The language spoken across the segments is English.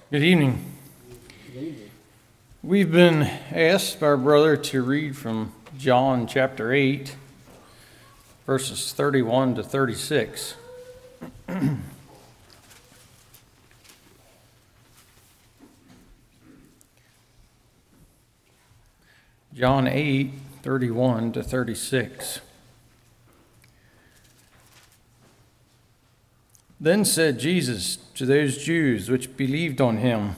Good evening. We've been asked by our brother to read from John chapter 8, verses 31 to 36. John 8, 31 to 36. Then said Jesus to those Jews which believed on him,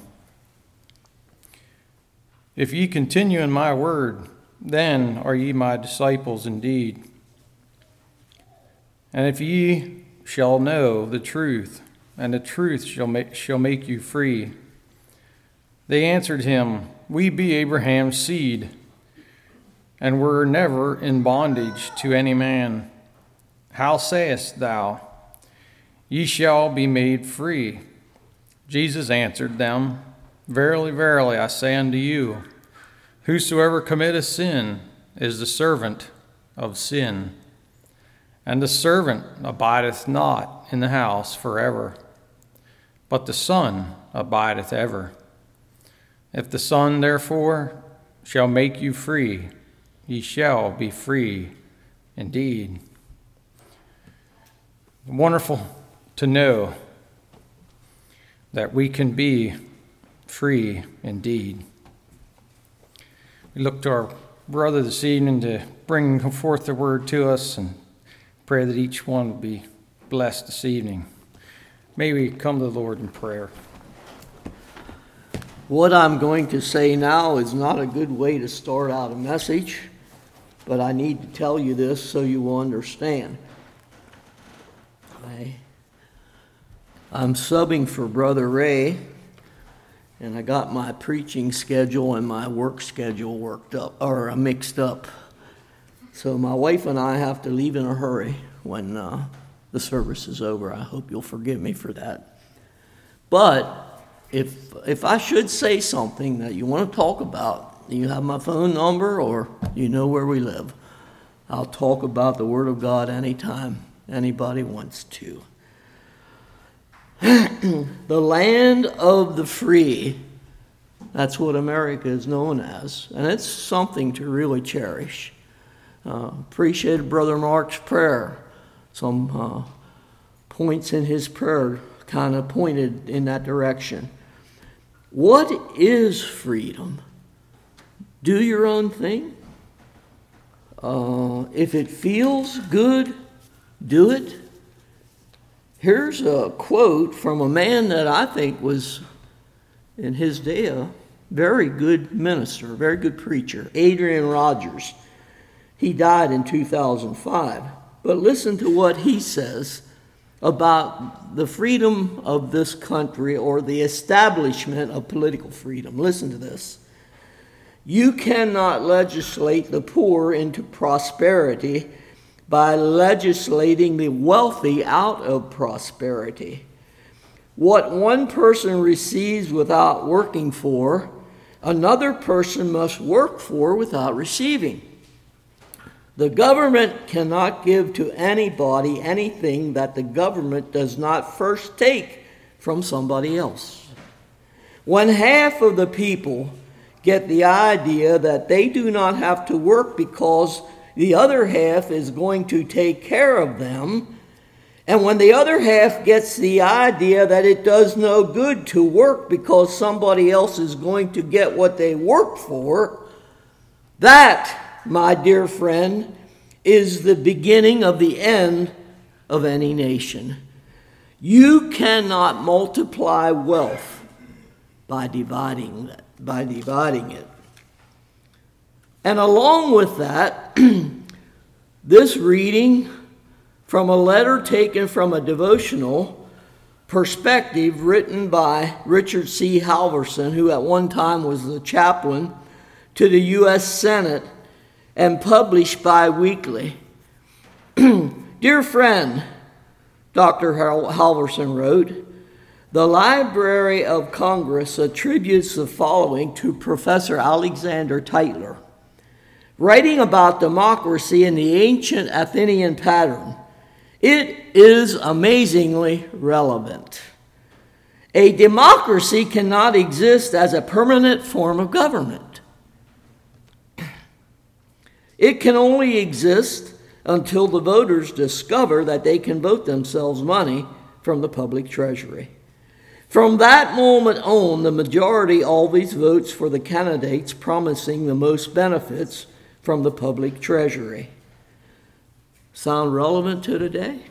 If ye continue in my word, then are ye my disciples indeed. And if ye shall know the truth, and the truth shall make you free. They answered him, We be Abraham's seed, and were never in bondage to any man. How sayest thou, Ye shall be made free? Jesus answered them, Verily, verily, I say unto you, whosoever committeth sin is the servant of sin. And the servant abideth not in the house forever, but the Son abideth ever. If the Son therefore shall make you free, ye shall be free indeed. Wonderful to know that we can be free indeed. We look to our brother this evening to bring forth the word to us and pray that each one will be blessed this evening. May we come to the Lord in prayer. What I'm going to say now is not a good way to start out a message, but I need to tell you this so you will understand. I'm subbing for Brother Ray, and I got my preaching schedule and my work schedule mixed up. So my wife and I have to leave in a hurry when the service is over. I hope you'll forgive me for that. But if I should say something that you want to talk about, you have my phone number or you know where we live. I'll talk about the Word of God anytime anybody wants to. The land of the free, that's what America is known as, and it's something to really cherish. Appreciated Brother Mark's prayer. Some points in his prayer kind of pointed in that direction. What is freedom? Do your own thing. If it feels good, do it. Here's a quote from a man that I think was, in his day, a very good minister, very good preacher, Adrian Rogers. He died in 2005. But listen to what he says about the freedom of this country or the establishment of political freedom. Listen to this. You cannot legislate the poor into prosperity by legislating the wealthy out of prosperity. What one person receives without working for, another person must work for without receiving. The government cannot give to anybody anything that the government does not first take from somebody else. When half of the people get the idea that they do not have to work because the other half is going to take care of them, and when the other half gets the idea that it does no good to work because somebody else is going to get what they work for, that, my dear friend, is the beginning of the end of any nation. You cannot multiply wealth by dividing it. And along with that, this reading from a letter taken from a devotional perspective written by Richard C. Halverson, who at one time was the chaplain to the U.S. Senate, and published bi-weekly. Dear friend, Dr. Halverson wrote, the Library of Congress attributes the following to Professor Alexander Tytler. Writing about democracy in the ancient Athenian pattern, it is amazingly relevant. A democracy cannot exist as a permanent form of government. It can only exist until the voters discover that they can vote themselves money from the public treasury. From that moment on, the majority always votes for the candidates promising the most benefits from the public treasury. Sound relevant to today?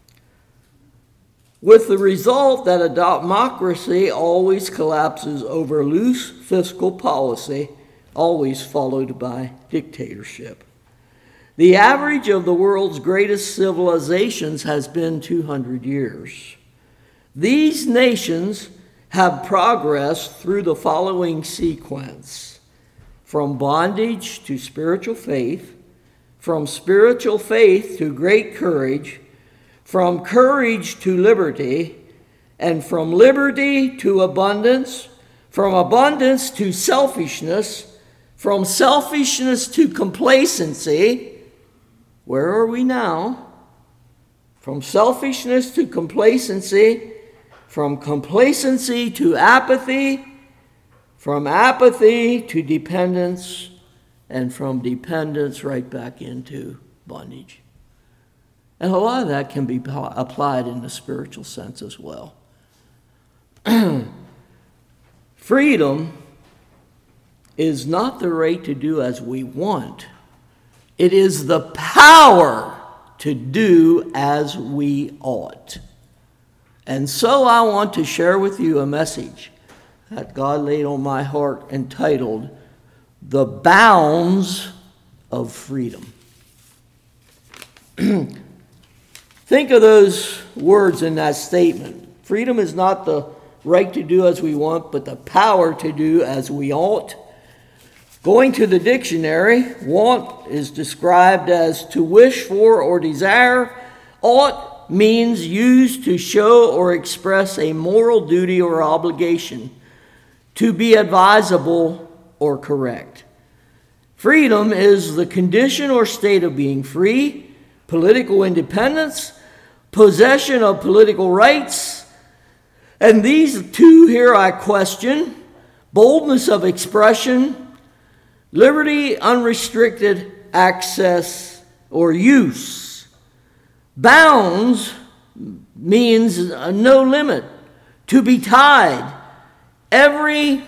With the result that a democracy always collapses over loose fiscal policy, always followed by dictatorship. The average of the world's greatest civilizations has been 200 years. These nations have progressed through the following sequence: from bondage to spiritual faith, from spiritual faith to great courage, from courage to liberty, and from liberty to abundance, from abundance to selfishness, from selfishness to complacency. Where are we now? From selfishness to complacency, from complacency to apathy, from apathy to dependence, and from dependence right back into bondage. And a lot of that can be applied in the spiritual sense as well. Freedom is not the right to do as we want. It is the power to do as we ought. And so I want to share with you a message that God laid on my heart entitled, The Bounds of Freedom. Think of those words in that statement. Freedom is not the right to do as we want, but the power to do as we ought. Going to the dictionary, want is described as to wish for or desire. Ought means used to show or express a moral duty or obligation, to be advisable or correct. Freedom is the condition or state of being free, political independence, possession of political rights, and these two here I question: boldness of expression, liberty, unrestricted access or use. Bounds means no limit, to be tied. Every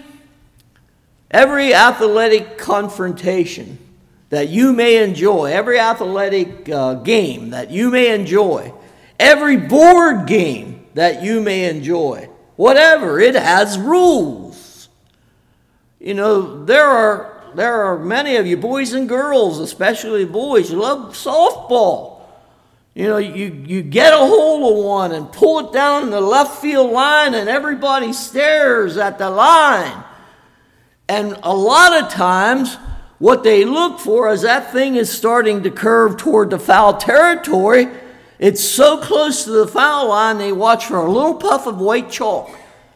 athletic confrontation that you may enjoy, every athletic game that you may enjoy, every board game that you may enjoy, whatever, it has rules. You know, there are many of you boys and girls, especially boys, who love softball. You know, you get a hold of one and pull it down the left field line and everybody stares at the line. And a lot of times what they look for is that thing is starting to curve toward the foul territory. It's so close to the foul line they watch for a little puff of white chalk.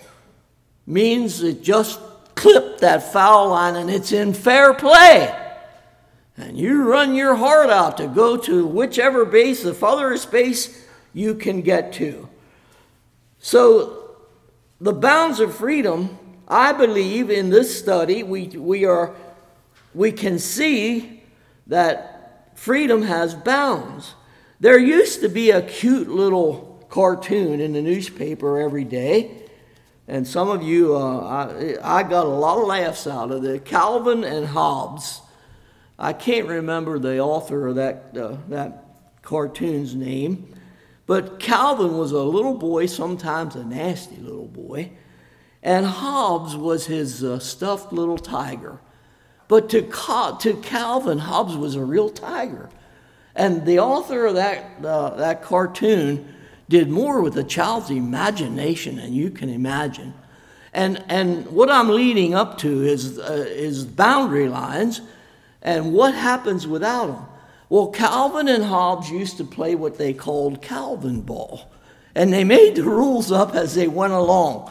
Means it just clipped that foul line and it's in fair play. And you run your heart out to go to whichever base, the farthest base you can get to. So the bounds of freedom, I believe in this study, we can see that freedom has bounds. There used to be a cute little cartoon in the newspaper every day. And some of you, I got a lot of laughs out of it. Calvin and Hobbes. I can't remember the author of that cartoon's name. But Calvin was a little boy, sometimes a nasty little boy. And Hobbes was his stuffed little tiger. But to Calvin, Hobbes was a real tiger. And the author of that cartoon did more with a child's imagination than you can imagine. And what I'm leading up to is boundary lines and what happens without them. Well, Calvin and Hobbes used to play what they called Calvin ball. And they made the rules up as they went along.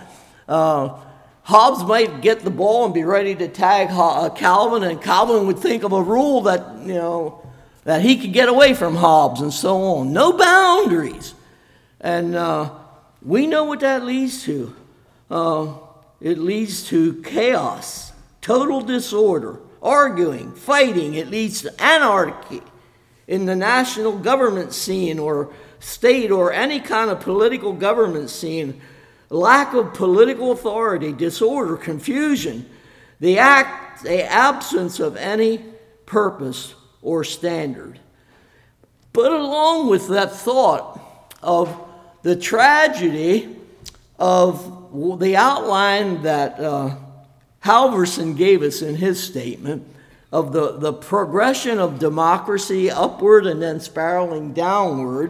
Hobbes might get the ball and be ready to tag Calvin, and Calvin would think of a rule that he could get away from Hobbes and so on. No boundaries. And we know what that leads to. it leads to chaos, total disorder, arguing, fighting. It leads to anarchy in the national government scene or state or any kind of political government scene. Lack of political authority, disorder, confusion, the absence of any purpose or standard. But along with that thought of the tragedy of the outline that Halverson gave us in his statement of the progression of democracy upward and then spiraling downward,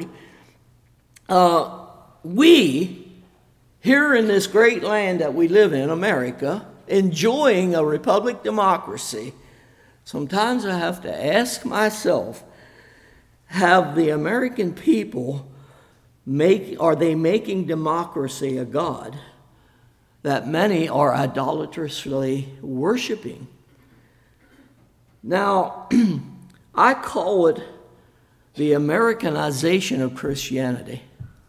we, here in this great land that we live in, America, enjoying a republic democracy, sometimes I have to ask myself, have the American people are they making democracy a god that many are idolatrously worshiping? Now, I call it the Americanization of Christianity.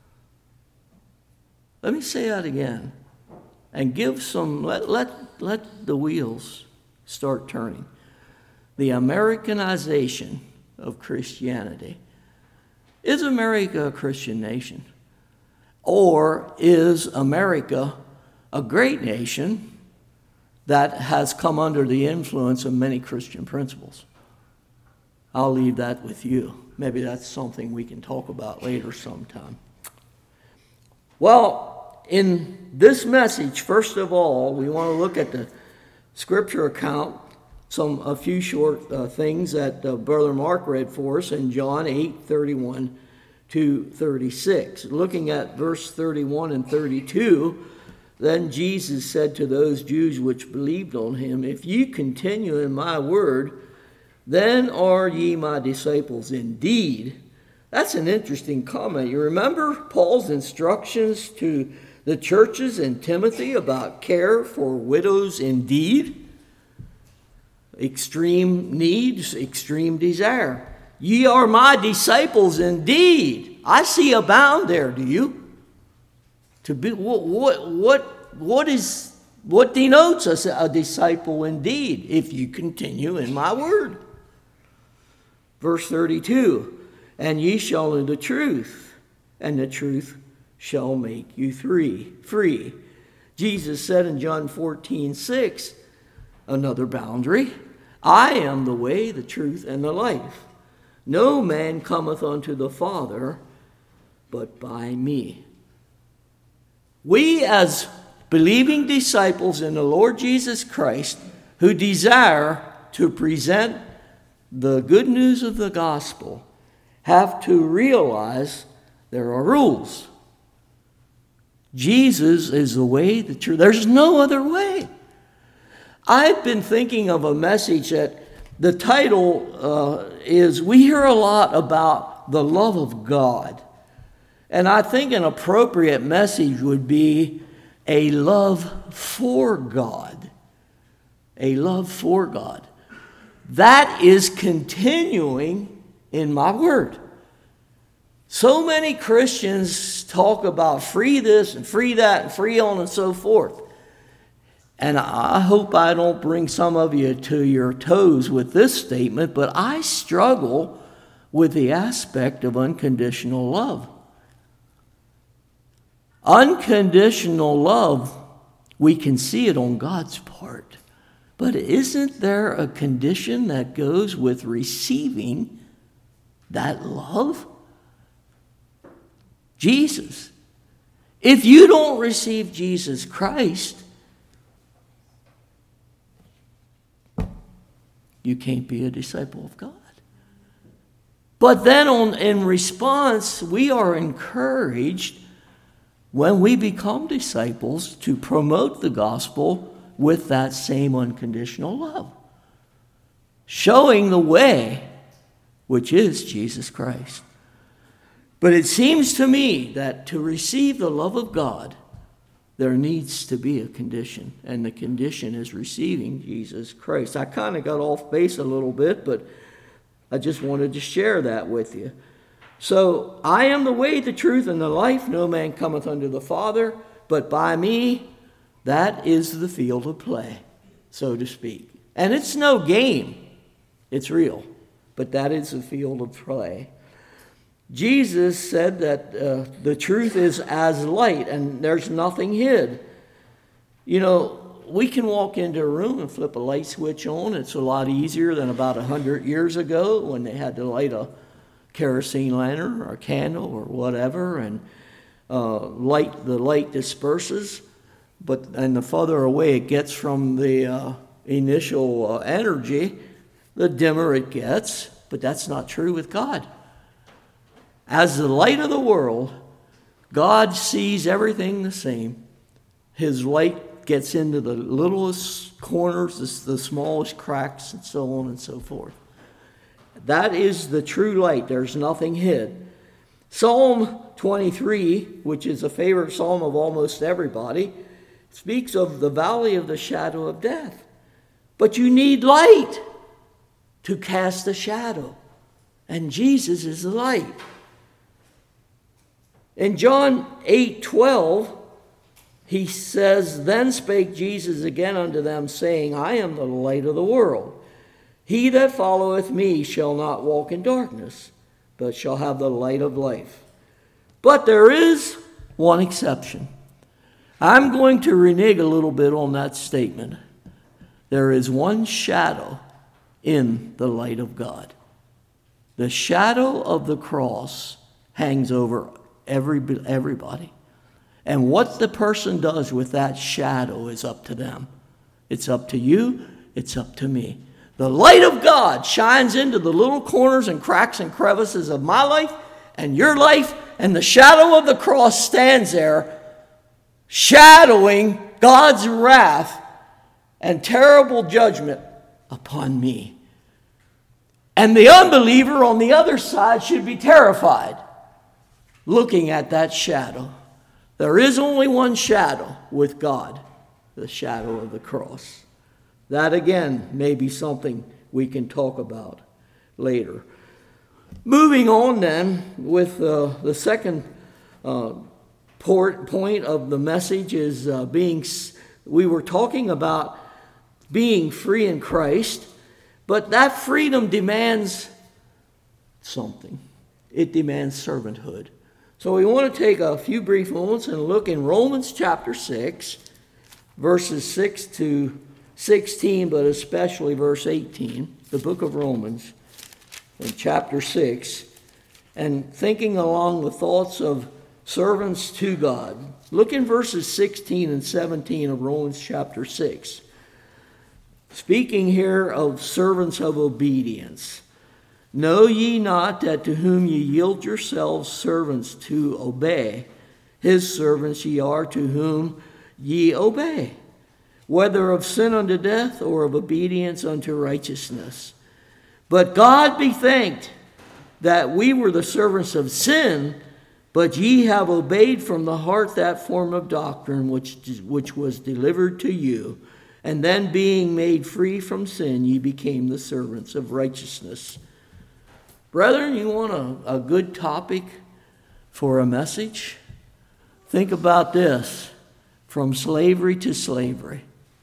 Let me say that again and give some, let the wheels start turning. The Americanization of Christianity. Is America a Christian nation? Or is America a great nation that has come under the influence of many Christian principles? I'll leave that with you. Maybe that's something we can talk about later sometime. Well, in this message, first of all, we want to look at the scripture account, a few short things that Brother Mark read for us in John 8:31 to 36. Looking at verse 31 and 32, then Jesus said to those Jews which believed on him, "If ye continue in my word, then are ye my disciples indeed." That's an interesting comment. You remember Paul's instructions to the churches in Timothy about care for widows indeed? Extreme needs, extreme desire. Ye are my disciples indeed. I see a bound there, do you? To be what denotes us a disciple indeed? If you continue in my word. Verse 32, and ye shall know the truth, and the truth shall make you free. Jesus said in John 14:6, another boundary, I am the way, the truth, and the life. No man cometh unto the Father but by me. We as believing disciples in the Lord Jesus Christ who desire to present the good news of the gospel have to realize there are rules. Jesus is the way, the truth. There's no other way. I've been thinking of a message that the title is, we hear a lot about the love of God. And I think an appropriate message would be a love for God. A love for God. That is continuing in my word. So many Christians talk about free this and free that and free on and so forth. And I hope I don't bring some of you to your toes with this statement, but I struggle with the aspect of unconditional love. Unconditional love, we can see it on God's part. But isn't there a condition that goes with receiving that love? Jesus. If you don't receive Jesus Christ, you can't be a disciple of God. But then in response, we are encouraged when we become disciples to promote the gospel with that same unconditional love, showing the way, which is Jesus Christ. But it seems to me that to receive the love of God, there needs to be a condition, and the condition is receiving Jesus Christ. I kind of got off base a little bit, but I just wanted to share that with you. So, I am the way, the truth, and the life. No man cometh unto the Father, but by me. That is the field of play, so to speak. And it's no game. It's real. But that is the field of play. Jesus said that the truth is as light, and there's nothing hid. You know, we can walk into a room and flip a light switch on. It's a lot easier than about 100 years ago when they had to light a kerosene lantern or a candle or whatever, and the light disperses. And the farther away it gets from the initial energy, the dimmer it gets. But that's not true with God. As the light of the world, God sees everything the same. His light gets into the littlest corners, the smallest cracks, and so on and so forth. That is the true light. There's nothing hid. Psalm 23, which is a favorite psalm of almost everybody, speaks of the valley of the shadow of death. But you need light to cast a shadow. And Jesus is the light. In John 8:12, he says, Then spake Jesus again unto them, saying, I am the light of the world. He that followeth me shall not walk in darkness, but shall have the light of life. But there is one exception. I'm going to renege a little bit on that statement. There is one shadow in the light of God. The shadow of the cross hangs over everybody. And what the person does with that shadow is up to them. It's up to you. It's up to me. The light of God shines into the little corners and cracks and crevices of my life and your life, and the shadow of the cross stands there, shadowing God's wrath and terrible judgment upon me. And the unbeliever on the other side should be terrified looking at that shadow. There is only one shadow with God, the shadow of the cross. That, again, may be something we can talk about later. Moving on, then, with the second point of the message is we were talking about being free in Christ, but that freedom demands something. It demands servanthood. So we want to take a few brief moments and look in Romans chapter 6, verses 6 to 16, but especially verse 18, the book of Romans, in chapter 6, and thinking along the thoughts of servants to God. Look in verses 16 and 17 of Romans chapter 6. Speaking here of servants of obedience. Know ye not that to whom ye yield yourselves servants to obey, his servants ye are to whom ye obey, whether of sin unto death or of obedience unto righteousness. But God be thanked that we were the servants of sin, but ye have obeyed from the heart that form of doctrine which was delivered to you. And then being made free from sin, ye became the servants of righteousness. Brethren, you want a good topic for a message? Think about this. From slavery to slavery.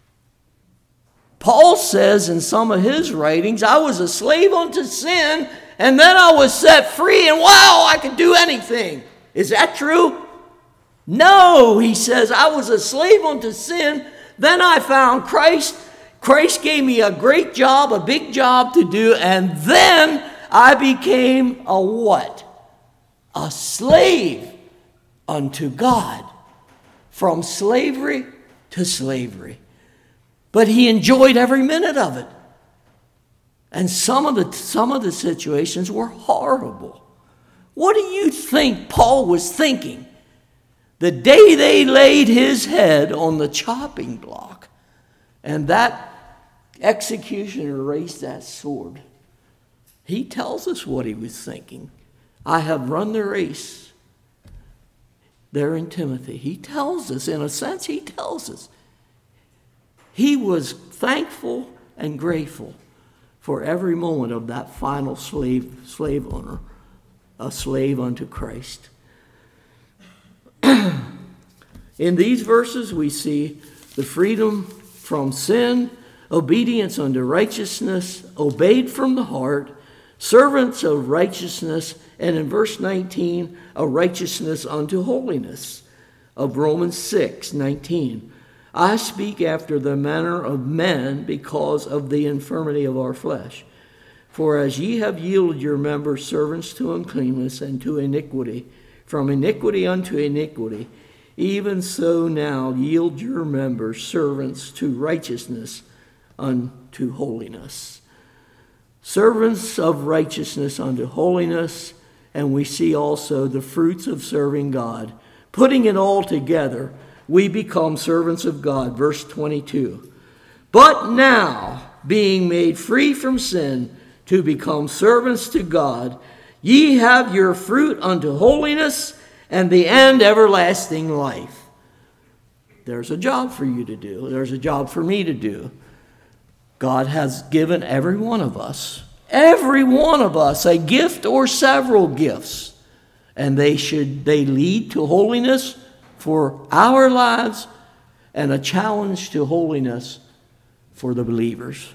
Paul says in some of his writings, I was a slave unto sin, and then I was set free, and wow, I could do anything. Is that true? No, he says, I was a slave unto sin, then I found Christ. Christ gave me a great job, a big job to do, and then I became a what? A slave unto God. From slavery to slavery. But he enjoyed every minute of it. And some of the situations were horrible. What do you think Paul was thinking the day they laid his head on the chopping block and that executioner raised that sword? He tells us what he was thinking. I have run the race. There in Timothy. He tells us, in a sense, he tells us. He was thankful and grateful for every moment of that final slave owner, a slave unto Christ. In these verses, we see the freedom from sin, obedience unto righteousness, obeyed from the heart, servants of righteousness, and in verse 19, a righteousness unto holiness, of Romans 6:19. I speak after the manner of men because of the infirmity of our flesh. For as ye have yielded your members servants to uncleanness and to iniquity, from iniquity unto iniquity, even so now yield your members servants to righteousness unto holiness. Servants of righteousness unto holiness, and we see also the fruits of serving God. Putting it all together, we become servants of God. Verse 22. But now, being made free from sin, to become servants to God, ye have your fruit unto holiness, and the end everlasting life. There's a job for you to do. There's a job for me to do. God has given every one of us, a gift or several gifts. And they lead to holiness for our lives and a challenge to holiness for the believers.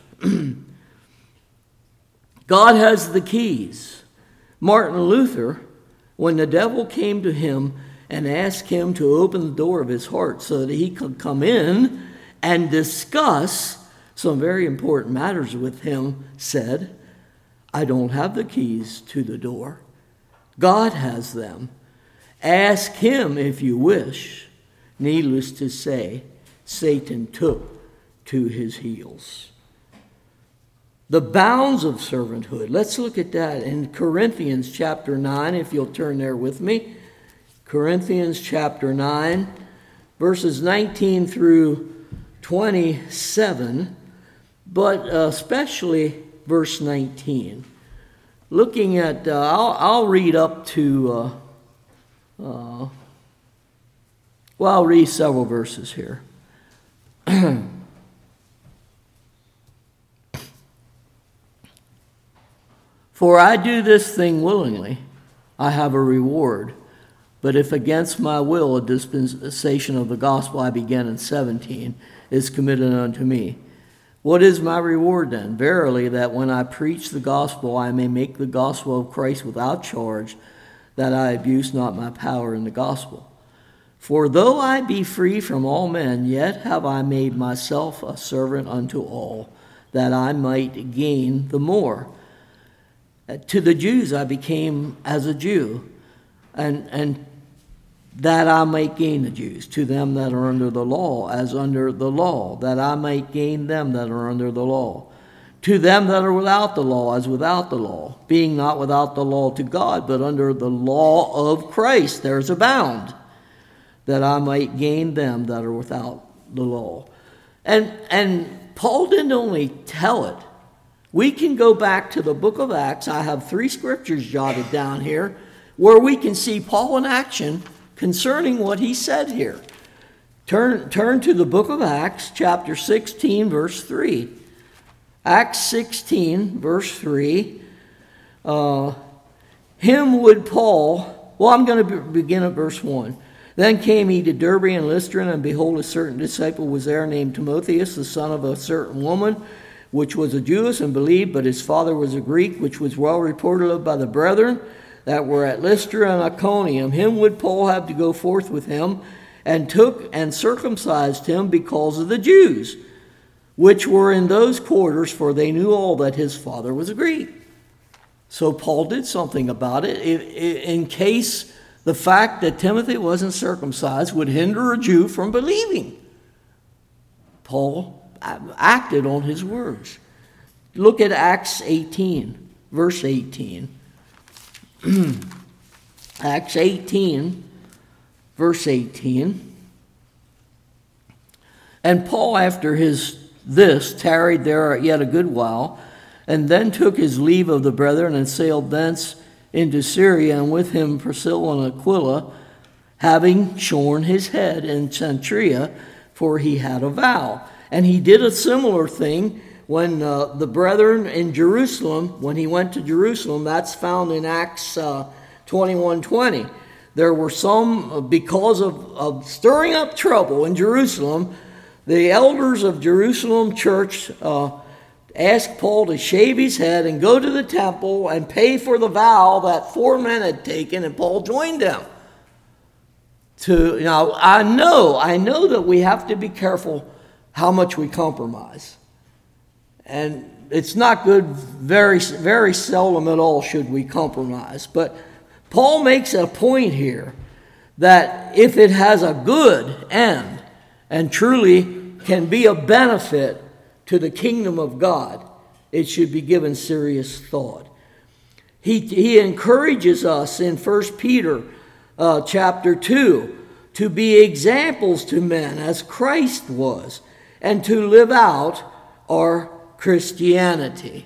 God has the keys. Martin Luther, when the devil came to him and asked him to open the door of his heart so that he could come in and discuss some very important matters with him, said, I don't have the keys to the door. God has them. Ask him if you wish. Needless to say, Satan took to his heels. The bounds of servanthood. Let's look at that in Corinthians chapter 9, if you'll turn there with me. Corinthians chapter 9, verses 19 through 27, but especially verse 19. Looking at, I'll read up to, I'll read several verses here. For I do this thing willingly, I have a reward. But if against my will a dispensation of the gospel I began in 17 is committed unto me, what is my reward then? Verily, that when I preach the gospel, I may make the gospel of Christ without charge, that I abuse not my power in the gospel. For though I be free from all men, yet have I made myself a servant unto all, that I might gain the more. To the Jews I became as a Jew, and that I might gain the Jews. To them that are under the law, as under the law, that I might gain them that are under the law. To them that are without the law, as without the law, being not without the law to God, but under the law of Christ. There's a bound, that I might gain them that are without the law. And Paul didn't only tell it. We can go back to the book of Acts. I have 3 scriptures jotted down here where we can see Paul in action concerning what he said here. Turn to the book of Acts, chapter 16, verse 3. Acts 16, verse 3. Him would Paul, I'm going to begin at verse 1. Then came he to Derbe and Lystra, and behold, a certain disciple was there named Timotheus, the son of a certain woman, which was a Jewess and believed, but his father was a Greek, which was well reported of by the brethren that were at Lystra and Iconium. Him would Paul have to go forth with him, and took and circumcised him because of the Jews, which were in those quarters, for they knew all that his father was a Greek. So Paul did something about it, in case the fact that Timothy wasn't circumcised would hinder a Jew from believing. Paul acted on his words. Look at Acts 18, verse 18. Acts 18, verse 18. And Paul, after this, tarried there yet a good while, and then took his leave of the brethren, and sailed thence into Syria, and with him Priscilla and Aquila, having shorn his head in Cenchrea, for he had a vow. And he did a similar thing when the brethren in Jerusalem, when he went to Jerusalem, that's found in Acts 21:20. There were some, because of stirring up trouble in Jerusalem, the elders of Jerusalem church asked Paul to shave his head and go to the temple and pay for the vow that 4 men had taken, and Paul joined them. Now, I know that we have to be careful how much we compromise. And it's not good, very, very seldom at all should we compromise. But Paul makes a point here that if it has a good end and truly can be a benefit to the kingdom of God, it should be given serious thought. He encourages us in 1 Peter chapter 2 to be examples to men as Christ was, and to live out our Christianity.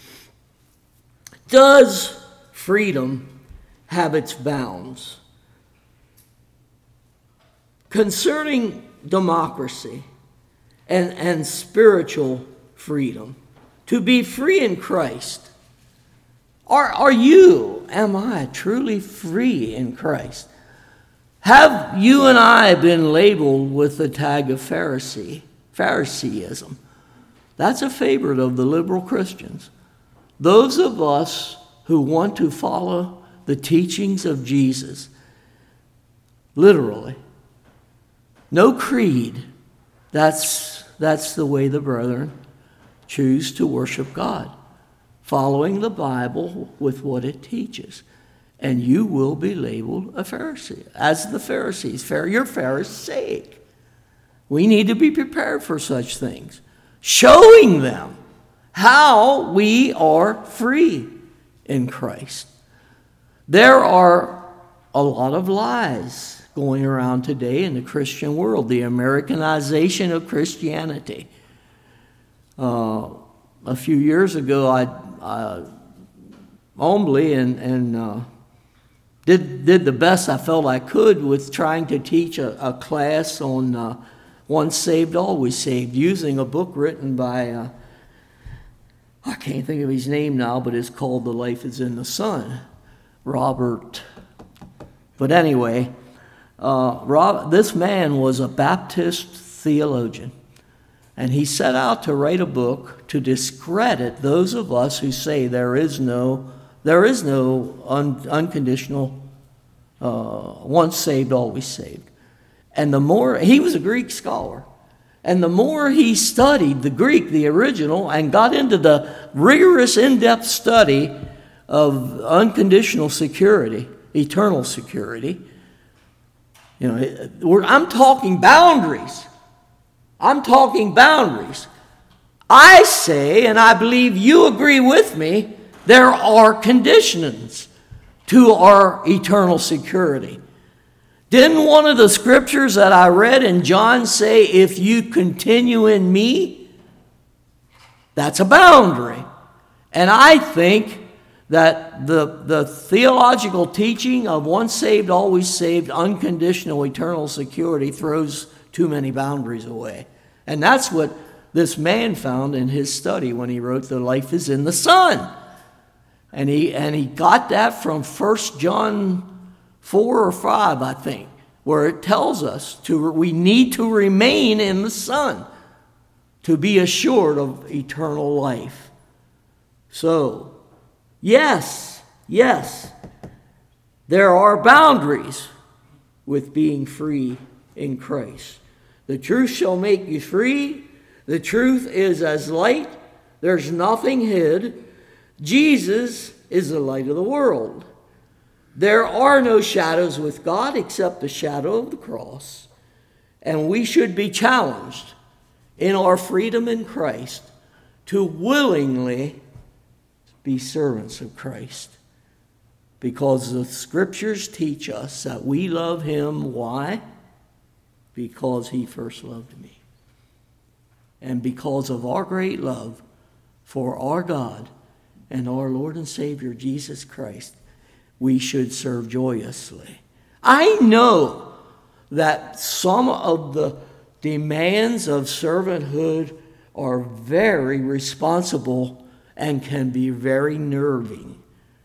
Does freedom have its bounds? Concerning democracy and spiritual freedom, to be free in Christ, am I truly free in Christ? Have you and I been labeled with the tag of Phariseeism? That's a favorite of the liberal Christians. Those of us who want to follow the teachings of Jesus, literally, no creed. That's the way the brethren choose to worship God, following the Bible with what it teaches. And you will be labeled a Pharisee, as the Pharisees. You're Pharisaic. We need to be prepared for such things, showing them how we are free in Christ. There are a lot of lies going around today in the Christian world, the Americanization of Christianity. A few years ago, I humbly and did the best I felt I could with trying to teach a class on once saved, always saved, using a book written by, I can't think of his name now, but it's called The Life is in the Sun, Robert. But anyway, this man was a Baptist theologian, and he set out to write a book to discredit those of us who say there is no unconditional once saved, always saved. And the more, he was a Greek scholar, and the more he studied the Greek, the original, and got into the rigorous in-depth study of unconditional security, eternal security, I'm talking boundaries. I say, and I believe you agree with me, there are conditions to our eternal security. Didn't one of the scriptures that I read in John say, if you continue in me? That's a boundary. And I think that the theological teaching of once saved, always saved, unconditional eternal security throws too many boundaries away. And that's what this man found in his study when he wrote The Life is in the Sun. And he got that from 1 John 4 or 5, I think, where it tells us we need to remain in the Son to be assured of eternal life. So, yes, there are boundaries with being free in Christ. The truth shall make you free. The truth is as light. There's nothing hid. Jesus is the light of the world. There are no shadows with God except the shadow of the cross. And we should be challenged in our freedom in Christ to willingly be servants of Christ. Because the scriptures teach us that we love him. Why? Because he first loved me. And because of our great love for our God and our Lord and Savior Jesus Christ, we should serve joyously. I know that some of the demands of servanthood are very responsible and can be very nerving.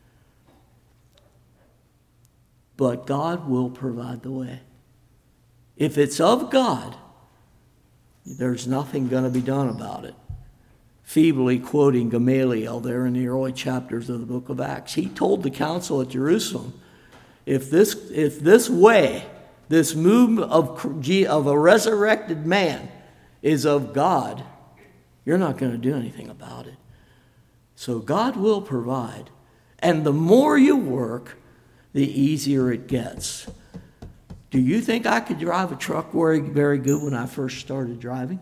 But God will provide the way. If it's of God, there's nothing going to be done about it. Feebly quoting Gamaliel there in the early chapters of the book of Acts, he told the council at Jerusalem, if this way, this movement of a resurrected man is of God, you're not going to do anything about it. So God will provide. And the more you work, the easier it gets. Do you think I could drive a truck very, very good when I first started driving?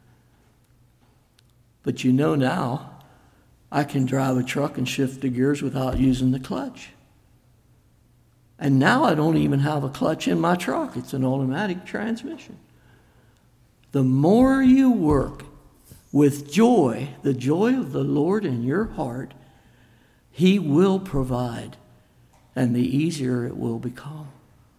But you know now, I can drive a truck and shift the gears without using the clutch. And now I don't even have a clutch in my truck. It's an automatic transmission. The more you work with joy, the joy of the Lord in your heart, He will provide, and the easier it will become.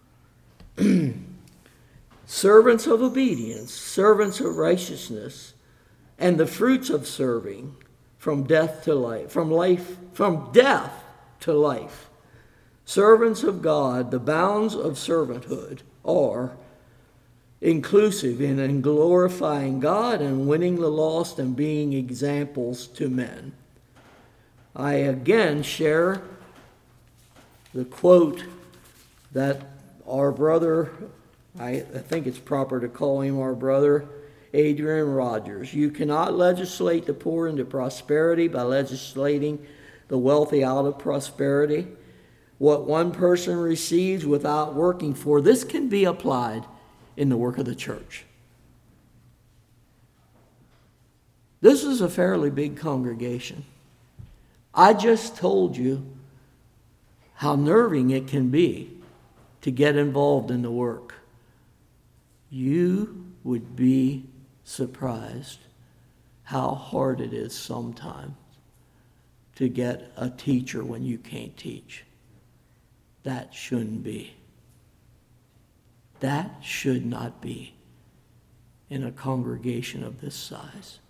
Servants of obedience, servants of righteousness, and the fruits of serving from death to life, from death to life. Servants of God, the bounds of servanthood are inclusive in glorifying God and winning the lost and being examples to men. I again share the quote that our brother, I think it's proper to call him our brother, Adrian Rogers. You cannot legislate the poor into prosperity by legislating the wealthy out of prosperity. What one person receives without working for, this can be applied in the work of the church. This is a fairly big congregation. I just told you how nerving it can be to get involved in the work. You would be surprised how hard it is sometimes to get a teacher when you can't teach. That shouldn't be. That should not be in a congregation of this size.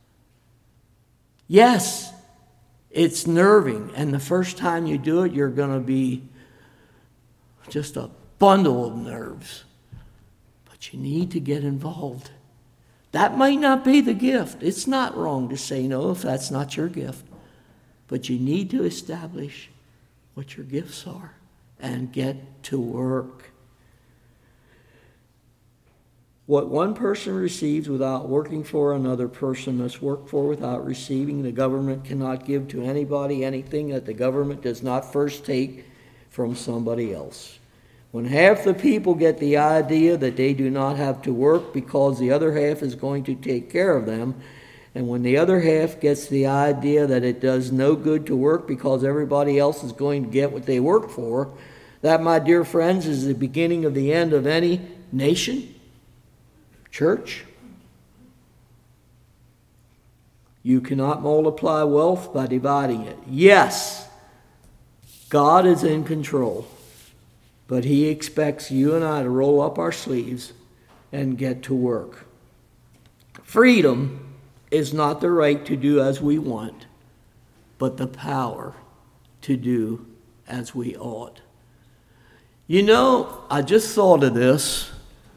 Yes, it's nerving, and the first time you do it, you're going to be just a bundle of nerves. But you need to get involved. That might not be the gift. It's not wrong to say no if that's not your gift. But you need to establish what your gifts are and get to work. What one person receives without working for, another person must work for without receiving. The government cannot give to anybody anything that the government does not first take from somebody else. When half the people get the idea that they do not have to work because the other half is going to take care of them, and when the other half gets the idea that it does no good to work because everybody else is going to get what they work for, that, my dear friends, is the beginning of the end of any nation, church. You cannot multiply wealth by dividing it. Yes, God is in control, but He expects you and I to roll up our sleeves and get to work. Freedom is not the right to do as we want, but the power to do as we ought. You know, I just thought of this.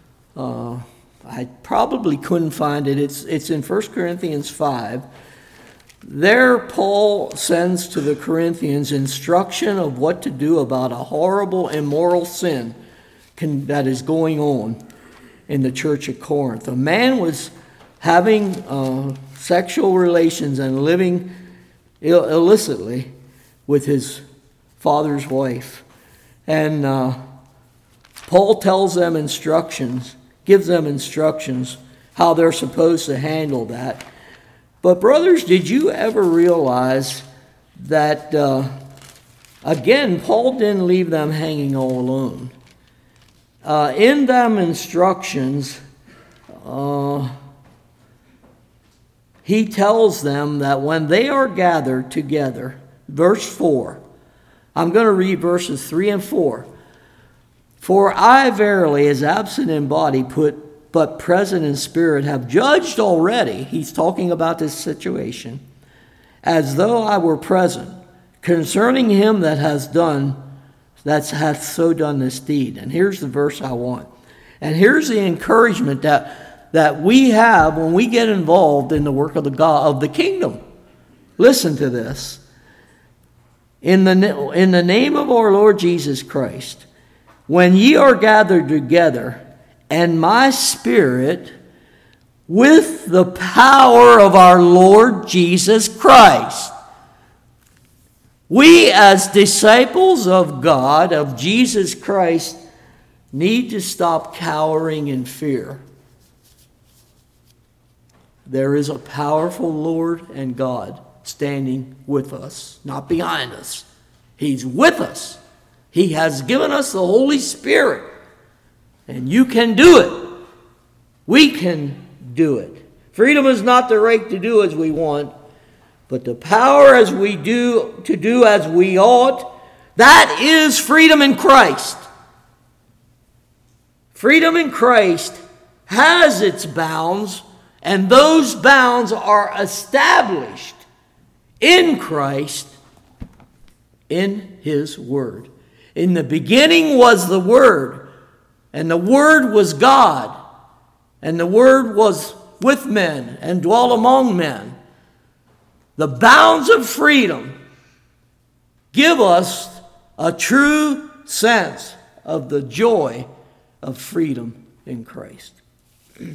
I probably couldn't find it. It's in 1 Corinthians 5. There, Paul sends to the Corinthians instruction of what to do about a horrible, immoral sin that is going on in the church at Corinth. A man was having sexual relations and living illicitly with his father's wife. And Paul tells them gives them instructions how they're supposed to handle that. But brothers, did you ever realize that, again, Paul didn't leave them hanging all alone. In them instructions, he tells them that when they are gathered together, verse 4, I'm going to read verses 3 and 4. For I verily, as absent in body, but present in spirit, have judged already, he's talking about this situation, as though I were present, concerning him that hath so done this deed. And here's the verse I want. And here's the encouragement that that we have when we get involved in the work of the God of the kingdom. Listen to this. In the name of our Lord Jesus Christ, when ye are gathered together, and my Spirit, with the power of our Lord Jesus Christ. We as disciples of God, of Jesus Christ, need to stop cowering in fear. There is a powerful Lord and God standing with us, not behind us. He's with us. He has given us the Holy Spirit. And you can do it. We can do it. Freedom is not the right to do as we want, but the power as we do to do as we ought. That is freedom in Christ. Freedom in Christ has its bounds, and those bounds are established in Christ, in His Word. In the beginning was the Word, and the Word was God, and the Word was with men and dwelt among men. The bounds of freedom give us a true sense of the joy of freedom in Christ. I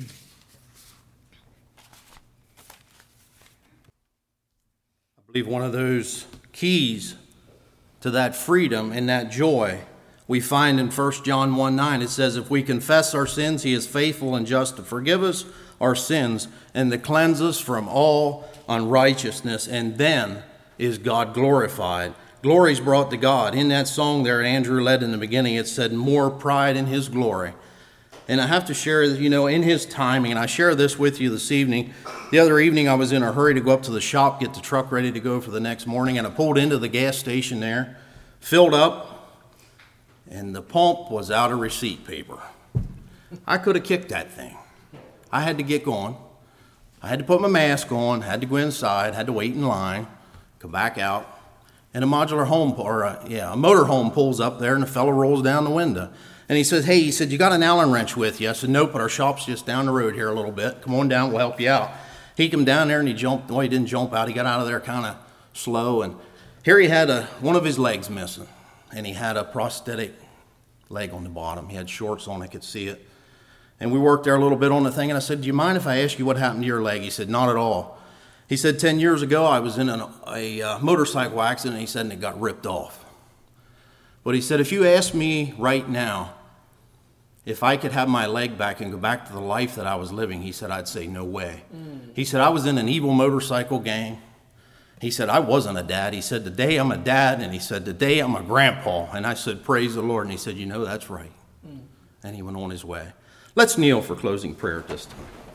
believe one of those keys to that freedom and that joy we find in 1 John 1:9. It says, if we confess our sins, He is faithful and just to forgive us our sins and to cleanse us from all unrighteousness, and then is God glorified. Glory is brought to God. In that song there Andrew led in the beginning, it said, more pride in His glory. And I have to share that, in His timing, and I share this with you this evening. The other evening I was in a hurry to go up to the shop, get the truck ready to go for the next morning, and I pulled into the gas station there, filled up, and the pump was out of receipt paper. I could have kicked that thing. I had to get going. I had to put my mask on, had to go inside, had to wait in line, come back out, and a modular home, a motor home pulls up there, and the fellow rolls down the window. And he says, hey, you got an Allen wrench with you? I said, nope, but our shop's just down the road here a little bit. Come on down, we'll help you out. He came down there and he jumped. Well, he didn't jump out. He got out of there kind of slow. And here he had one of his legs missing. And he had a prosthetic leg on the bottom. He had shorts on, I could see it. And we worked there a little bit on the thing. And I said, do you mind if I ask you what happened to your leg? He said, not at all. He said, 10 years ago, I was in a motorcycle accident. And he said, and it got ripped off. But he said, if you ask me right now if I could have my leg back and go back to the life that I was living, he said, I'd say no way. He said, I was in an evil motorcycle gang. He said, I wasn't a dad. He said, today I'm a dad. And he said, today I'm a grandpa. And I said, praise the Lord. And he said, that's right. And he went on his way. Let's kneel for closing prayer at this time.